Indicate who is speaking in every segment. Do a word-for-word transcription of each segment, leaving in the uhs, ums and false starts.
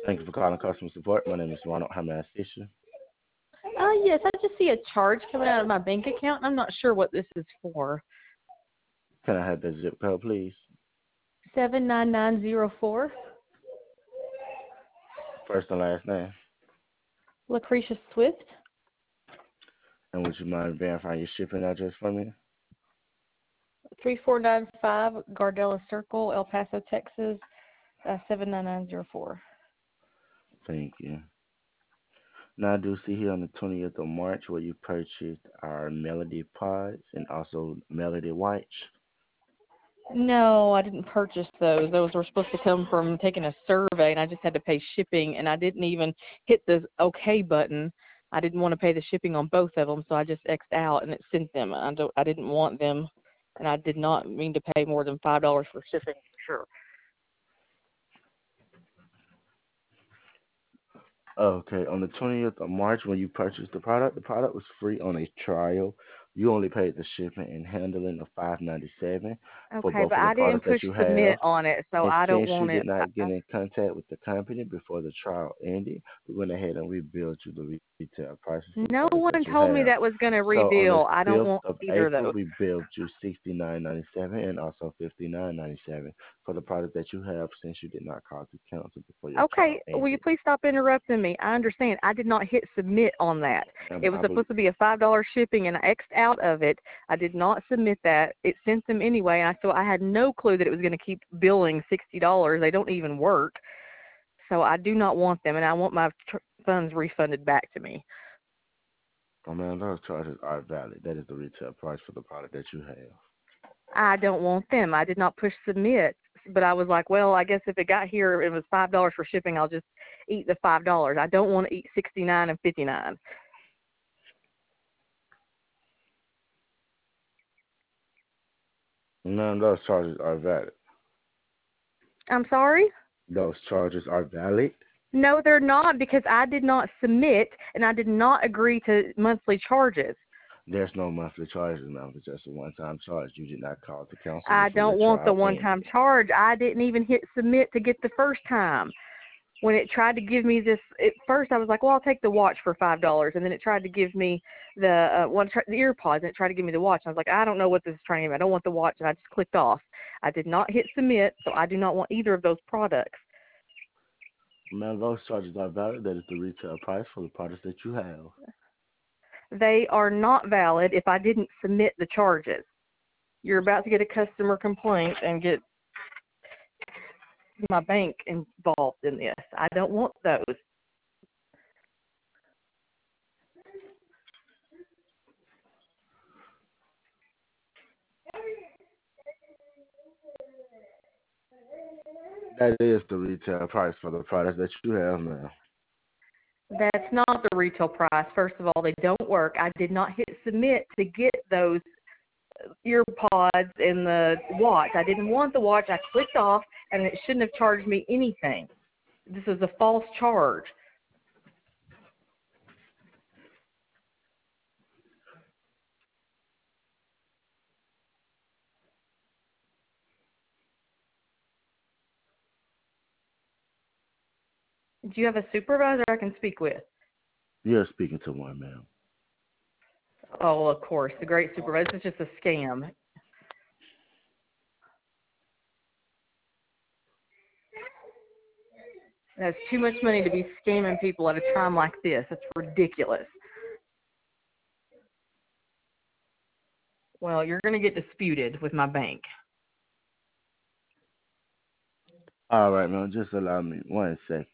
Speaker 1: Thank you for calling customer support. My name is Ronald. How may I assist you?
Speaker 2: Uh, yes, I just see a charge coming out of my bank account, and I'm not sure what this is for.
Speaker 1: Can I have the zip code, please?
Speaker 2: seven nine nine zero four.
Speaker 1: First and last name.
Speaker 2: Lucretia Swift.
Speaker 1: And would you mind verifying your shipping address for me?
Speaker 2: three four nine five Gardella Circle, El Paso, Texas, uh, seven nine nine zero four.
Speaker 1: Thank you. Now, I do see here on the twentieth of March where you purchased our Melody Pods and also Melody Whites.
Speaker 2: No, I didn't purchase those. Those were supposed to come from taking a survey, and I just had to pay shipping, and I didn't even hit the OK button. I didn't want to pay the shipping on both of them, so I just X'd out, and it sent them. I, don't, I didn't want them, and I did not mean to pay more than five dollars for shipping, for sure.
Speaker 1: Okay, on the twentieth of March when you purchased the product, the product was free on a trial. You only paid the shipping and handling of five ninety-seven for
Speaker 2: Okay,
Speaker 1: both
Speaker 2: but
Speaker 1: of the
Speaker 2: I didn't
Speaker 1: products that
Speaker 2: push
Speaker 1: you have.
Speaker 2: submit on it, so
Speaker 1: And
Speaker 2: I don't
Speaker 1: since you
Speaker 2: want
Speaker 1: did
Speaker 2: it.
Speaker 1: not get
Speaker 2: I,
Speaker 1: in contact with the company before the trial ended, we went ahead and rebuilt you the retail prices for the
Speaker 2: no
Speaker 1: products
Speaker 2: one
Speaker 1: that you
Speaker 2: told me
Speaker 1: have.
Speaker 2: that was going to
Speaker 1: So on the
Speaker 2: rebill. I don't
Speaker 1: fifth
Speaker 2: want
Speaker 1: of
Speaker 2: either of
Speaker 1: April,
Speaker 2: those.
Speaker 1: we billed you sixty-nine ninety-seven and also fifty-nine ninety-seven for the product that you have since you did not call to cancel before your trial
Speaker 2: Okay, will you
Speaker 1: ended.
Speaker 2: please stop interrupting me? I understand. I did not hit submit on that.
Speaker 1: Um,
Speaker 2: It was
Speaker 1: I believe.
Speaker 2: supposed to be a five dollars shipping, and I X'd out of it. I did not submit that. It sent them anyway, and I, so I had no clue that it was going to keep billing sixty dollars. They don't even work. So I do not want them, and I want my tr- funds refunded back to me.
Speaker 1: Oh man, those charges are valid. That is the retail price for the product that you have.
Speaker 2: I don't want them. I did not push submit, but I was like, well, I guess if it got here, it was five dollars for shipping. I'll just eat the five dollars. I don't want to eat sixty nine and fifty nine.
Speaker 1: None of those charges are valid.
Speaker 2: I'm sorry.
Speaker 1: Those charges are valid.
Speaker 2: No, they're not, because I did not submit and I did not agree to monthly charges.
Speaker 1: There's no monthly charges, ma'am. It's just a one-time charge. You did not call to cancel
Speaker 2: I
Speaker 1: before your
Speaker 2: don't want the
Speaker 1: trial
Speaker 2: one-time
Speaker 1: ended.
Speaker 2: charge. I didn't even hit submit to get the first time. When it tried to give me this, at first I was like, well, I'll take the watch for five dollars, and then it tried to give me the uh, one the ear pods, and it tried to give me the watch. I was like, I don't know what this is trying to give me. I don't want the watch, and I just clicked off. I did not hit submit, so I do not want either of those products.
Speaker 1: Ma'am, those charges are valid. That is the retail price for the products that you have.
Speaker 2: They are not valid if I didn't submit the charges. You're about to get a customer complaint and get my bank involved in this. I don't want those.
Speaker 1: That is the retail price for the products that you have, ma'am.
Speaker 2: That's not the retail price. First of all, they don't work. I did not hit submit to get those ear pods and the watch. I didn't want the watch. I clicked off, and it shouldn't have charged me anything. This is a false charge. Do you have a supervisor I can speak with?
Speaker 1: You're speaking to one, ma'am.
Speaker 2: Oh, of course. The great supervisor. This is just a scam. That's too much money to be scamming people at a time like this. It's ridiculous. Well, you're going to get disputed with my bank.
Speaker 1: All right, ma'am. Just allow me one second.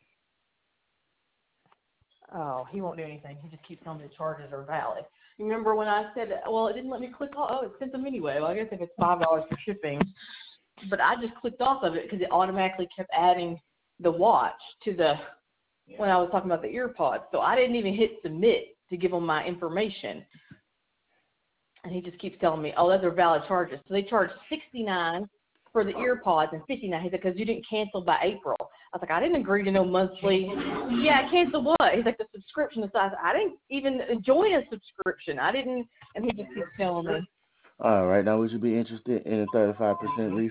Speaker 2: Oh, he won't do anything. He just keeps telling me the charges are valid. You remember when I said, well, it didn't let me click off? Oh, it sent them anyway. Well, I guess if it's five dollars for shipping. But I just clicked off of it because it automatically kept adding the watch to the, when I was talking about the ear pods. So I didn't even hit submit to give him my information. And he just keeps telling me, oh, those are valid charges. So they charge sixty-nine dollars for the ear pods and fifty-nine dollars. He said, because you didn't cancel by April. I was like, I didn't agree to no monthly. Yeah, cancel what? He's like, the subscription. So I said, I didn't even join a subscription. I didn't. And he just keeps telling me.
Speaker 1: All right, now would you be interested in a thirty-five percent refund?